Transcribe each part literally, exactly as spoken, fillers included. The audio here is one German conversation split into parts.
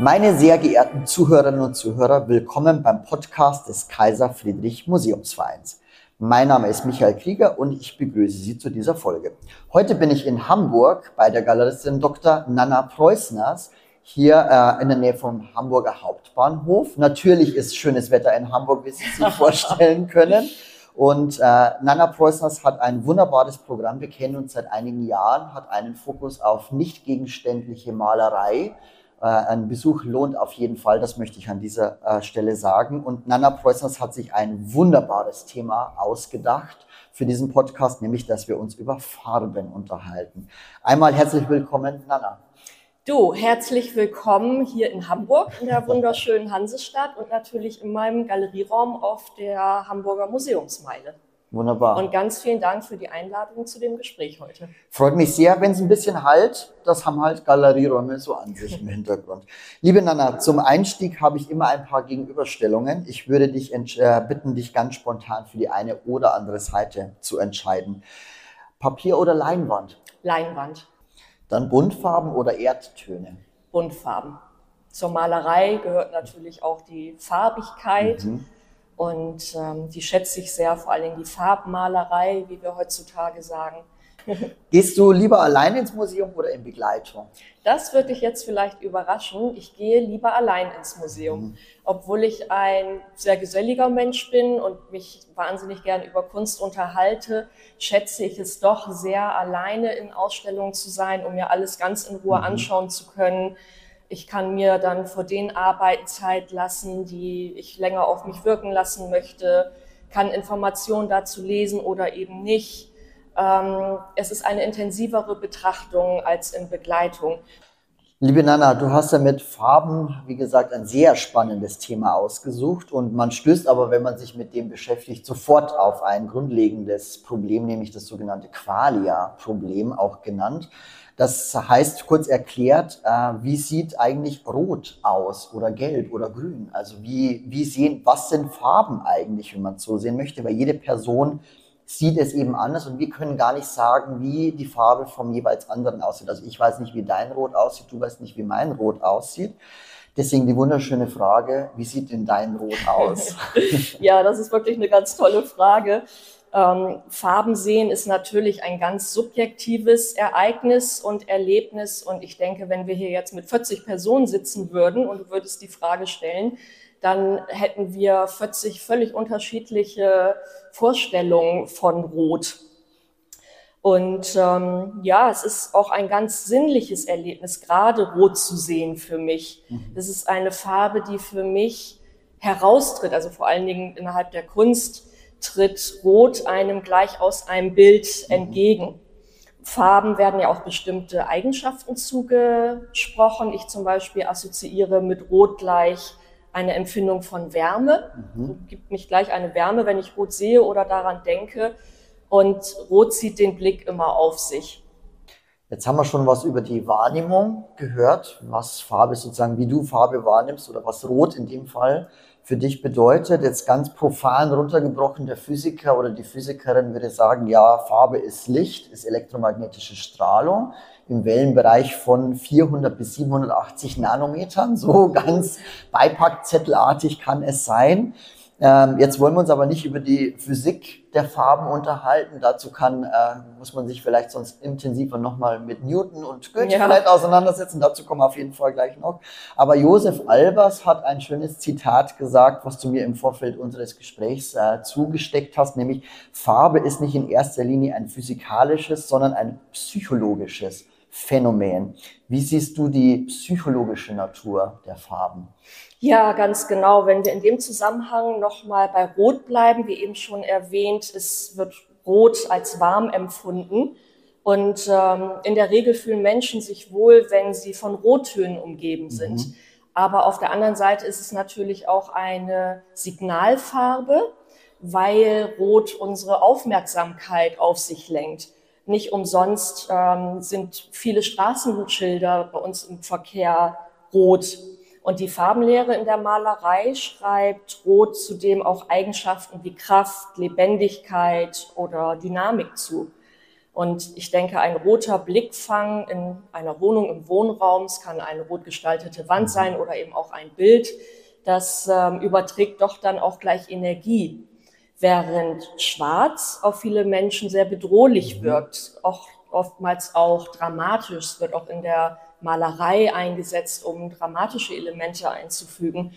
Meine sehr geehrten Zuhörerinnen und Zuhörer, willkommen beim Podcast des Kaiser Friedrich Museumsvereins. Mein Name ist Michael Krieger und ich begrüße Sie zu dieser Folge. Heute bin ich in Hamburg bei der Galeristin Doktor Nanna Preußners, hier äh, in der Nähe vom Hamburger Hauptbahnhof. Natürlich ist schönes Wetter in Hamburg, wie Sie sich vorstellen können. Und äh, Nanna Preußners hat ein wunderbares Programm. Wir kennen uns seit einigen Jahren, hat einen Fokus auf nicht gegenständliche Malerei. Ein Besuch lohnt auf jeden Fall, das möchte ich an dieser äh, Stelle sagen. Und Nanna Preußners hat sich ein wunderbares Thema ausgedacht für diesen Podcast, nämlich, dass wir uns über Farben unterhalten. Einmal herzlich willkommen, Nanna. Du, herzlich willkommen hier in Hamburg, in der wunderschönen Hansestadt und natürlich in meinem Galerieraum auf der Hamburger Museumsmeile. Wunderbar. Und ganz vielen Dank für die Einladung zu dem Gespräch heute. Freut mich sehr, wenn es ein bisschen halt, das haben halt Galerieräume so an sich im Hintergrund. Liebe Nanna, zum Einstieg habe ich immer ein paar Gegenüberstellungen. Ich würde dich äh, bitten, dich ganz spontan für die eine oder andere Seite zu entscheiden. Papier oder Leinwand? Leinwand. Dann Buntfarben oder Erdtöne? Buntfarben. Zur Malerei gehört natürlich auch die Farbigkeit. Mhm. Und ähm, die schätze ich sehr, vor allem die Farbmalerei, wie wir heutzutage sagen. Gehst du lieber allein ins Museum oder in Begleitung? Das wird dich jetzt vielleicht überraschen. Ich gehe lieber allein ins Museum. Mhm. Obwohl ich ein sehr geselliger Mensch bin und mich wahnsinnig gern über Kunst unterhalte, schätze ich es doch sehr, alleine in Ausstellungen zu sein, um mir alles ganz in Ruhe mhm. anschauen zu können. Ich kann mir dann vor den Arbeiten Zeit lassen, die ich länger auf mich wirken lassen möchte, kann Informationen dazu lesen oder eben nicht. Ähm, es ist eine intensivere Betrachtung als in Begleitung. Liebe Nanna, du hast ja mit Farben, wie gesagt, ein sehr spannendes Thema ausgesucht und man stößt aber, wenn man sich mit dem beschäftigt, sofort auf ein grundlegendes Problem, nämlich das sogenannte Qualia-Problem, auch genannt. Das heißt, kurz erklärt, äh, wie sieht eigentlich Rot aus oder Gelb oder Grün? Also wie, wie sehen, was sind Farben eigentlich, wenn man es so sehen möchte? Weil jede Person sieht es eben anders und wir können gar nicht sagen, wie die Farbe vom jeweils anderen aussieht. Also ich weiß nicht, wie dein Rot aussieht, du weißt nicht, wie mein Rot aussieht. Deswegen die wunderschöne Frage, wie sieht denn dein Rot aus? Ja, das ist wirklich eine ganz tolle Frage. Ähm, Farben sehen ist natürlich ein ganz subjektives Ereignis und Erlebnis. Und ich denke, wenn wir hier jetzt mit vierzig Personen sitzen würden und du würdest die Frage stellen, dann hätten wir vierzig völlig unterschiedliche Vorstellungen von Rot. Und ähm, ja, es ist auch ein ganz sinnliches Erlebnis, gerade Rot zu sehen für mich. Das ist eine Farbe, die für mich heraustritt, also vor allen Dingen innerhalb der Kunst, tritt Rot einem gleich aus einem Bild entgegen. Farben werden ja auch bestimmte Eigenschaften zugesprochen. Ich zum Beispiel assoziiere mit Rot gleich eine Empfindung von Wärme. Mhm. Es gibt mich gleich eine Wärme, wenn ich Rot sehe oder daran denke. Und Rot zieht den Blick immer auf sich. Jetzt haben wir schon was über die Wahrnehmung gehört, was Farbe sozusagen, wie du Farbe wahrnimmst oder was Rot in dem Fall für dich bedeutet. Jetzt ganz profan runtergebrochen, der Physiker oder die Physikerin würde sagen, ja, Farbe ist Licht, ist elektromagnetische Strahlung im Wellenbereich von vierhundert bis siebenhundertachtzig Nanometern. So ganz beipackzettelartig kann es sein. Ähm, jetzt wollen wir uns aber nicht über die Physik der Farben unterhalten. Dazu kann, äh, muss man sich vielleicht sonst intensiver nochmal mit Newton und Goethe ja. vielleicht auseinandersetzen. Dazu kommen wir auf jeden Fall gleich noch. Aber Josef Albers hat ein schönes Zitat gesagt, was du mir im Vorfeld unseres Gesprächs äh, zugesteckt hast, nämlich Farbe ist nicht in erster Linie ein physikalisches, sondern ein psychologisches Phänomen. Wie siehst du die psychologische Natur der Farben? Ja, ganz genau. Wenn wir in dem Zusammenhang nochmal bei Rot bleiben, wie eben schon erwähnt, es wird Rot als warm empfunden. Und ähm, in der Regel fühlen Menschen sich wohl, wenn sie von Rottönen umgeben sind. Mhm. Aber auf der anderen Seite ist es natürlich auch eine Signalfarbe, weil Rot unsere Aufmerksamkeit auf sich lenkt. Nicht umsonst ähm, sind viele Straßenschilder bei uns im Verkehr rot. Und die Farbenlehre in der Malerei schreibt Rot zudem auch Eigenschaften wie Kraft, Lebendigkeit oder Dynamik zu. Und ich denke, ein roter Blickfang in einer Wohnung, im Wohnraum, es kann eine rot gestaltete Wand sein oder eben auch ein Bild, das ähm, überträgt doch dann auch gleich Energie. Während Schwarz auf viele Menschen sehr bedrohlich wirkt, auch oftmals auch dramatisch. Es wird auch in der Malerei eingesetzt, um dramatische Elemente einzufügen.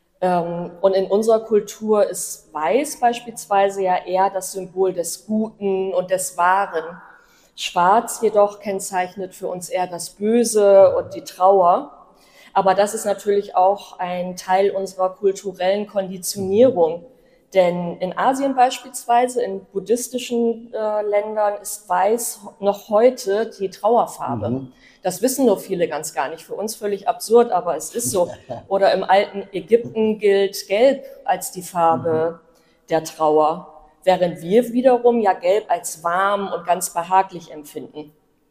Und in unserer Kultur ist Weiß beispielsweise ja eher das Symbol des Guten und des Wahren. Schwarz jedoch kennzeichnet für uns eher das Böse und die Trauer. Aber das ist natürlich auch ein Teil unserer kulturellen Konditionierung. Denn in Asien beispielsweise, in buddhistischen äh, Ländern, ist Weiß noch heute die Trauerfarbe. Mhm. Das wissen nur viele ganz gar nicht. Für uns völlig absurd, aber es ist so. Oder im alten Ägypten gilt Gelb als die Farbe mhm. der Trauer, während wir wiederum ja Gelb als warm und ganz behaglich empfinden.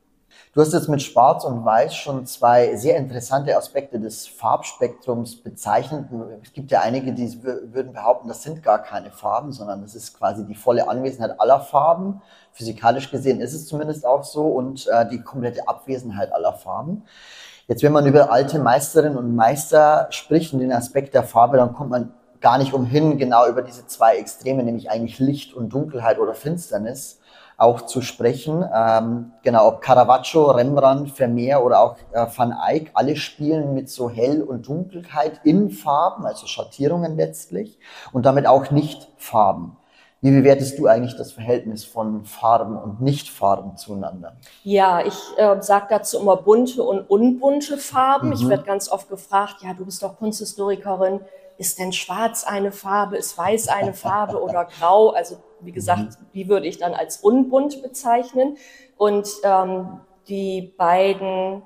Du hast jetzt mit Schwarz und Weiß schon zwei sehr interessante Aspekte des Farbspektrums bezeichnet. Es gibt ja einige, die würden behaupten, das sind gar keine Farben, sondern das ist quasi die volle Anwesenheit aller Farben. Physikalisch gesehen ist es zumindest auch so, und äh, die komplette Abwesenheit aller Farben. Jetzt, wenn man über alte Meisterinnen und Meister spricht und den Aspekt der Farbe, dann kommt man gar nicht umhin, genau über diese zwei Extreme, nämlich eigentlich Licht und Dunkelheit oder Finsternis, auch zu sprechen. Ähm, genau, ob Caravaggio, Rembrandt, Vermeer oder auch äh, Van Eyck, alle spielen mit so Hell und Dunkelheit in Farben, also Schattierungen letztlich, und damit auch Nicht-Farben. Wie bewertest du eigentlich das Verhältnis von Farben und Nicht-Farben zueinander? Ja, ich äh, sage dazu immer bunte und unbunte Farben. Mhm. Ich werde ganz oft gefragt, ja, du bist doch Kunsthistorikerin, ist denn Schwarz eine Farbe, ist Weiß eine Farbe oder Grau? Also wie gesagt, die würde ich dann als unbunt bezeichnen. Und ähm, die beiden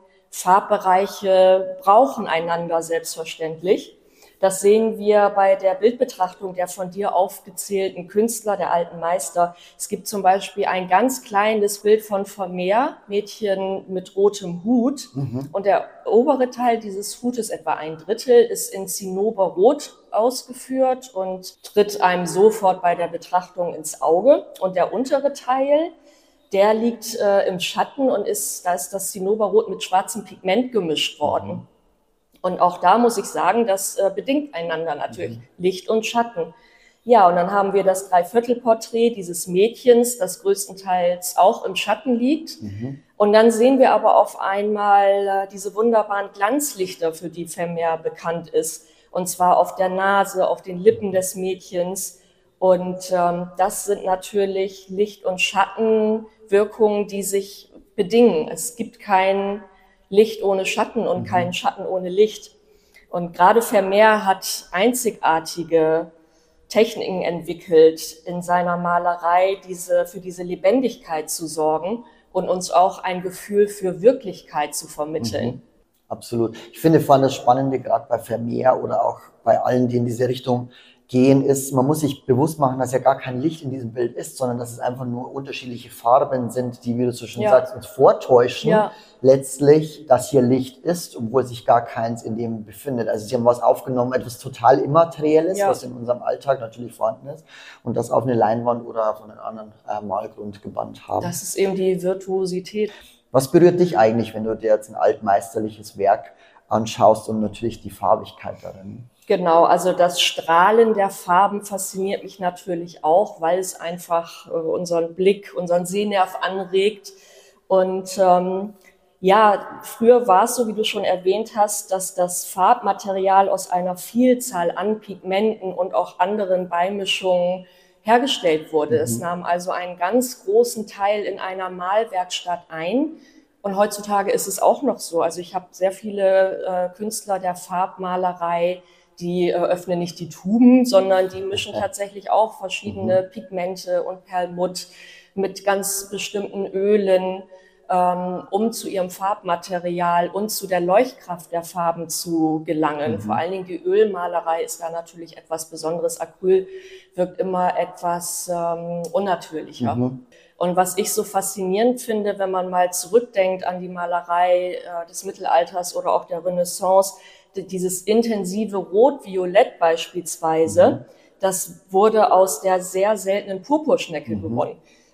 Farbbereiche brauchen einander selbstverständlich. Das sehen wir bei der Bildbetrachtung der von dir aufgezählten Künstler, der alten Meister. Es gibt zum Beispiel ein ganz kleines Bild von Vermeer, Mädchen mit rotem Hut. Mhm. Und der obere Teil dieses Hutes, etwa ein Drittel, ist in Zinnoberrot ausgeführt und tritt einem sofort bei der Betrachtung ins Auge. Und der untere Teil, der liegt äh, im Schatten und ist, da ist das Zinnoberrot mit schwarzem Pigment gemischt worden. Mhm. Und auch da muss ich sagen, das äh, bedingt einander natürlich, mhm. Licht und Schatten. Ja, und dann haben wir das Dreiviertelporträt dieses Mädchens, das größtenteils auch im Schatten liegt. Mhm. Und dann sehen wir aber auf einmal äh, diese wunderbaren Glanzlichter, für die Vermeer bekannt ist. Und zwar auf der Nase, auf den Lippen des Mädchens. Und ähm, das sind natürlich Licht- und Schattenwirkungen, die sich bedingen. Es gibt kein Licht ohne Schatten und mhm. keinen Schatten ohne Licht. Und gerade Vermeer hat einzigartige Techniken entwickelt, in seiner Malerei diese, für diese Lebendigkeit zu sorgen und uns auch ein Gefühl für Wirklichkeit zu vermitteln. Mhm. Absolut. Ich finde vor allem das Spannende, gerade bei Vermeer oder auch bei allen, die in diese Richtung gehen, ist, man muss sich bewusst machen, dass ja gar kein Licht in diesem Bild ist, sondern dass es einfach nur unterschiedliche Farben sind, die, wie du so schön ja. sagst, uns vortäuschen, ja. letztlich, dass hier Licht ist, obwohl sich gar keins in dem befindet. Also sie haben was aufgenommen, etwas total Immaterielles, ja. was in unserem Alltag natürlich vorhanden ist, und das auf eine Leinwand oder auf einen anderen äh, Malgrund gebannt haben. Das ist eben die Virtuosität. Was berührt dich eigentlich, wenn du dir jetzt ein altmeisterliches Werk anschaust und natürlich die Farbigkeit darin? Genau, also das Strahlen der Farben fasziniert mich natürlich auch, weil es einfach äh, unseren Blick, unseren Sehnerv anregt. Und ähm, ja, früher war es so, wie du schon erwähnt hast, dass das Farbmaterial aus einer Vielzahl an Pigmenten und auch anderen Beimischungen hergestellt wurde. Mhm. Es nahm also einen ganz großen Teil in einer Malwerkstatt ein. Und heutzutage ist es auch noch so. Also ich habe sehr viele äh, Künstler der Farbmalerei, die äh, öffnen nicht die Tuben, sondern die mischen tatsächlich auch verschiedene mhm. Pigmente und Perlmutt mit ganz bestimmten Ölen, ähm, um zu ihrem Farbmaterial und zu der Leuchtkraft der Farben zu gelangen. Mhm. Vor allen Dingen die Ölmalerei ist da natürlich etwas Besonderes. Acryl wirkt immer etwas ähm, unnatürlicher. Mhm. Und was ich so faszinierend finde, wenn man mal zurückdenkt an die Malerei äh, des Mittelalters oder auch der Renaissance, dieses intensive Rot-Violett beispielsweise, mhm. das wurde aus der sehr seltenen Purpurschnecke mhm. gewonnen.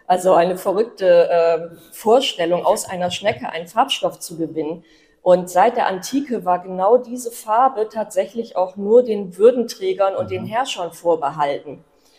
Also eine verrückte äh, Vorstellung, aus einer Schnecke einen Farbstoff zu gewinnen. Und seit der Antike war genau diese Farbe tatsächlich auch nur den Würdenträgern und den Herrschern vorbehalten.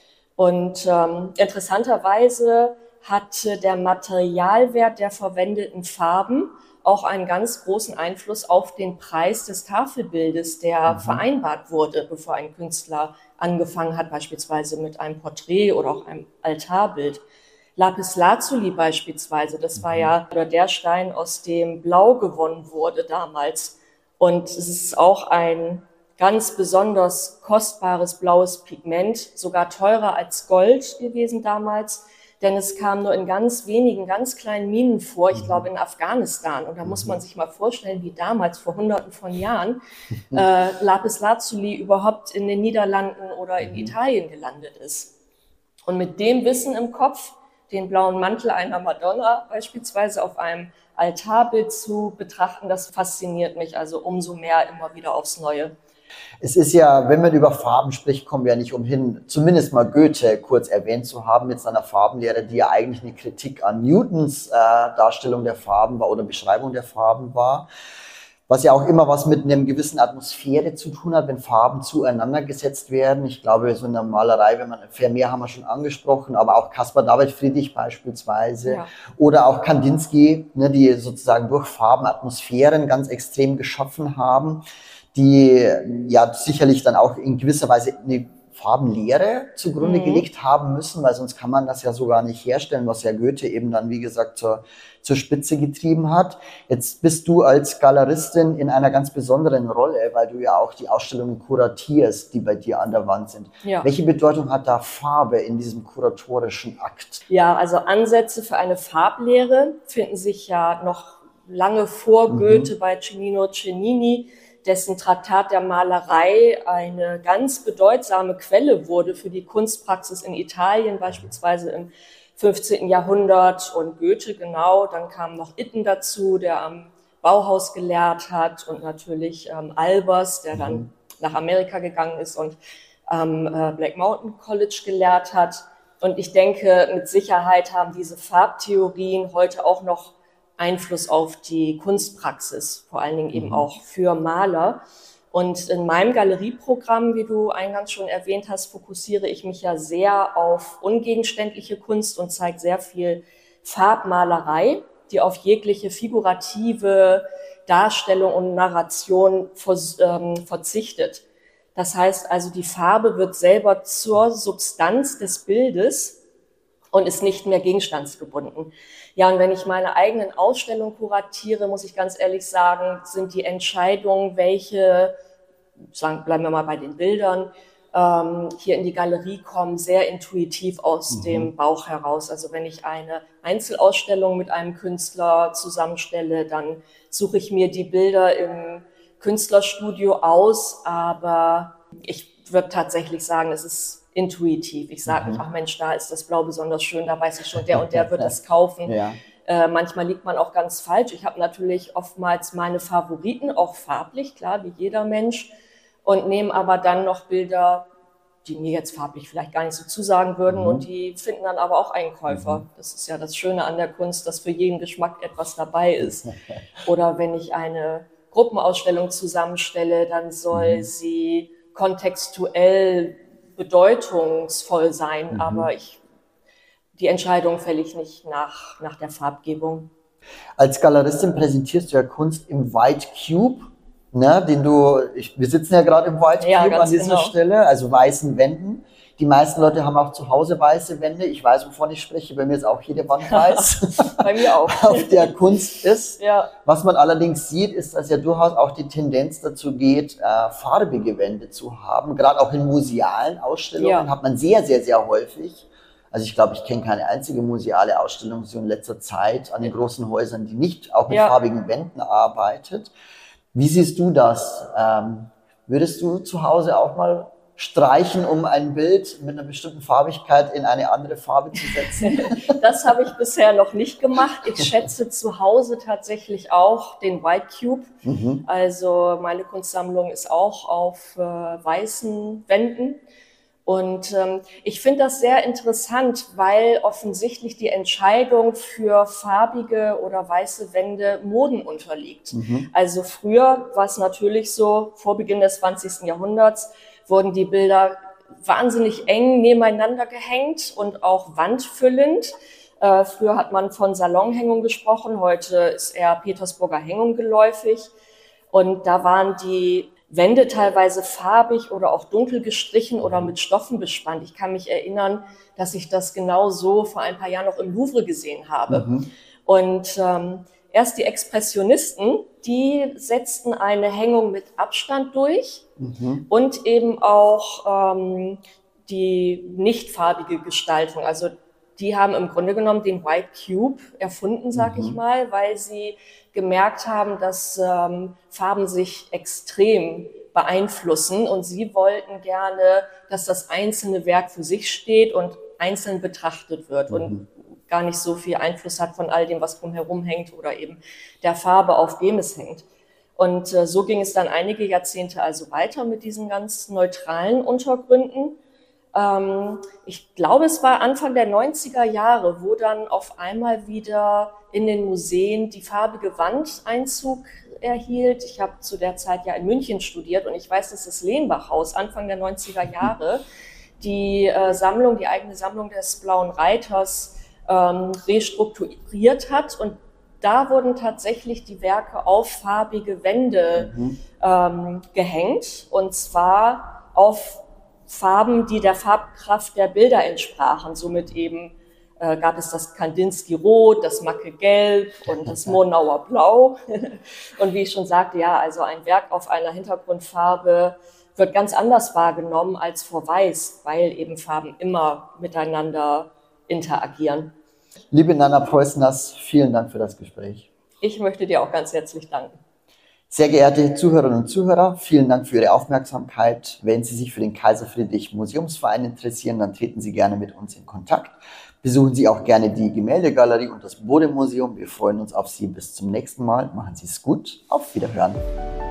Und ähm, interessanterweise hat der Materialwert der verwendeten Farben auch einen ganz großen Einfluss auf den Preis des Tafelbildes, der mhm. vereinbart wurde, bevor ein Künstler angefangen hat, beispielsweise mit einem Porträt oder auch einem Altarbild. Lapislazuli beispielsweise, das war ja der Stein, aus dem Blau gewonnen wurde damals. Und es ist auch ein ganz besonders kostbares blaues Pigment, sogar teurer als Gold gewesen damals, denn es kam nur in ganz wenigen, ganz kleinen Minen vor, ich glaube in Afghanistan. Und da muss man sich mal vorstellen, wie damals, vor hunderten von Jahren, äh, Lapislazuli überhaupt in den Niederlanden oder in Italien gelandet ist. Und mit dem Wissen im Kopf, den blauen Mantel einer Madonna beispielsweise auf einem Altarbild zu betrachten, das fasziniert mich also umso mehr immer wieder aufs Neue. Es ist ja, wenn man über Farben spricht, kommen wir ja nicht umhin, zumindest mal Goethe kurz erwähnt zu haben mit seiner Farbenlehre, die ja eigentlich eine Kritik an Newtons äh, Darstellung der Farben war oder Beschreibung der Farben war. Was ja auch immer was mit einem gewissen Atmosphäre zu tun hat, wenn Farben zueinander gesetzt werden. Ich glaube, so in der Malerei, wenn man Vermeer haben wir schon angesprochen, aber auch Caspar David Friedrich beispielsweise ja. oder auch Kandinsky, ne, die sozusagen durch Farben Atmosphären ganz extrem geschaffen haben, die ja sicherlich dann auch in gewisser Weise eine Farbenlehre zugrunde mhm. gelegt haben müssen, weil sonst kann man das ja so gar nicht herstellen, was ja Goethe eben dann, wie gesagt, zur, zur Spitze getrieben hat. Jetzt bist du als Galeristin in einer ganz besonderen Rolle, weil du ja auch die Ausstellungen kuratierst, die bei dir an der Wand sind. Ja. Welche Bedeutung hat da Farbe in diesem kuratorischen Akt? Ja, also Ansätze für eine Farblehre finden sich ja noch lange vor mhm. Goethe bei Cennino Cennini, dessen Traktat der Malerei eine ganz bedeutsame Quelle wurde für die Kunstpraxis in Italien, beispielsweise im fünfzehnten Jahrhundert. Und Goethe, genau, dann kam noch Itten dazu, der am Bauhaus gelehrt hat, und natürlich ähm, Albers, der dann mhm. nach Amerika gegangen ist und am äh, Black Mountain College gelehrt hat. Und ich denke, mit Sicherheit haben diese Farbtheorien heute auch noch Einfluss auf die Kunstpraxis, vor allen Dingen eben auch für Maler. Und in meinem Galerieprogramm, wie du eingangs schon erwähnt hast, fokussiere ich mich ja sehr auf ungegenständliche Kunst und zeige sehr viel Farbmalerei, die auf jegliche figurative Darstellung und Narration verzichtet. Das heißt also, die Farbe wird selber zur Substanz des Bildes und ist nicht mehr gegenstandsgebunden. Ja, und wenn ich meine eigenen Ausstellungen kuratiere, muss ich ganz ehrlich sagen, sind die Entscheidungen, welche, sagen, bleiben wir mal bei den Bildern, ähm, hier in die Galerie kommen, sehr intuitiv aus mhm. dem Bauch heraus. Also wenn ich eine Einzelausstellung mit einem Künstler zusammenstelle, dann suche ich mir die Bilder im Künstlerstudio aus, aber ich würde tatsächlich sagen, es ist intuitiv. Ich sage nicht, ach Mensch, da ist das Blau besonders schön, da weiß ich schon, der und der wird es kaufen. Ja. Äh, manchmal liegt man auch ganz falsch. Ich habe natürlich oftmals meine Favoriten, auch farblich, klar, wie jeder Mensch, und nehme aber dann noch Bilder, die mir jetzt farblich vielleicht gar nicht so zusagen würden mhm. und die finden dann aber auch einen Käufer. Mhm. Das ist ja das Schöne an der Kunst, dass für jeden Geschmack etwas dabei ist. Oder wenn ich eine Gruppenausstellung zusammenstelle, dann soll mhm. sie kontextuell bedeutungsvoll sein, mhm. aber ich, die Entscheidung fälle ich nicht nach, nach der Farbgebung. Als Galeristin präsentierst du ja Kunst im White Cube, ne, den du, ich, wir sitzen ja gerade im White ja, Cube an dieser genau. Stelle, also weißen Wänden. Die meisten Leute haben auch zu Hause weiße Wände. Ich weiß, wovon ich spreche. Bei mir ist auch jede Wand weiß. Bei mir auch. Auf der Kunst ist. Ja. Was man allerdings sieht, ist, dass ja durchaus auch die Tendenz dazu geht, äh, farbige Wände zu haben. Gerade auch in musealen Ausstellungen ja. hat man sehr, sehr, sehr häufig. Also ich glaube, ich kenne keine einzige museale Ausstellung so in letzter Zeit an den großen Häusern, die nicht auch mit ja. farbigen Wänden arbeitet. Wie siehst du das? Ähm, würdest du zu Hause auch mal streichen, um ein Bild mit einer bestimmten Farbigkeit in eine andere Farbe zu setzen? Das habe ich bisher noch nicht gemacht. Ich schätze zu Hause tatsächlich auch den White Cube. Mhm. Also meine Kunstsammlung ist auch auf äh, weißen Wänden. Und ähm, ich finde das sehr interessant, weil offensichtlich die Entscheidung für farbige oder weiße Wände Moden unterliegt. Mhm. Also früher war es natürlich so, vor Beginn des zwanzigsten Jahrhunderts wurden die Bilder wahnsinnig eng nebeneinander gehängt und auch wandfüllend. Äh, früher hat man von Salonhängung gesprochen, heute ist eher Petersburger Hängung geläufig. Und da waren die Wände teilweise farbig oder auch dunkel gestrichen oder mit Stoffen bespannt. Ich kann mich erinnern, dass ich das genau so vor ein paar Jahren noch im Louvre gesehen habe. Mhm. Und ähm, erst die Expressionisten, die setzten eine Hängung mit Abstand durch mhm. und eben auch ähm, die nicht farbige Gestaltung. Also die haben im Grunde genommen den White Cube erfunden, sag mhm. ich mal, weil sie gemerkt haben, dass ähm, Farben sich extrem beeinflussen und sie wollten gerne, dass das einzelne Werk für sich steht und einzeln betrachtet wird mhm. und gar nicht so viel Einfluss hat von all dem, was drumherum hängt oder eben der Farbe, auf dem es hängt. Und äh, so ging es dann einige Jahrzehnte also weiter mit diesen ganz neutralen Untergründen. Ähm, ich glaube, es war Anfang der neunziger Jahre, wo dann auf einmal wieder in den Museen die farbige Wand Einzug erhielt. Ich habe zu der Zeit ja in München studiert und ich weiß, dass das Lehnbach-Haus Anfang der neunziger Jahre die äh, Sammlung, die eigene Sammlung des Blauen Reiters ähm, restrukturiert hat und da wurden tatsächlich die Werke auf farbige Wände mhm. ähm, gehängt und zwar auf Farben, die der Farbkraft der Bilder entsprachen. Somit eben äh, gab es das Kandinsky-Rot, das Macke-Gelb und das Monauer Blau. Und wie ich schon sagte, ja, also ein Werk auf einer Hintergrundfarbe wird ganz anders wahrgenommen als vor Weiß, weil eben Farben immer miteinander interagieren. Liebe Nanna Preußners, vielen Dank für das Gespräch. Ich möchte dir auch ganz herzlich danken. Sehr geehrte Zuhörerinnen und Zuhörer, vielen Dank für Ihre Aufmerksamkeit. Wenn Sie sich für den Kaiser Friedrich Museumsverein interessieren, dann treten Sie gerne mit uns in Kontakt. Besuchen Sie auch gerne die Gemäldegalerie und das Bode-Museum. Wir freuen uns auf Sie. Bis zum nächsten Mal. Machen Sie es gut. Auf Wiederhören.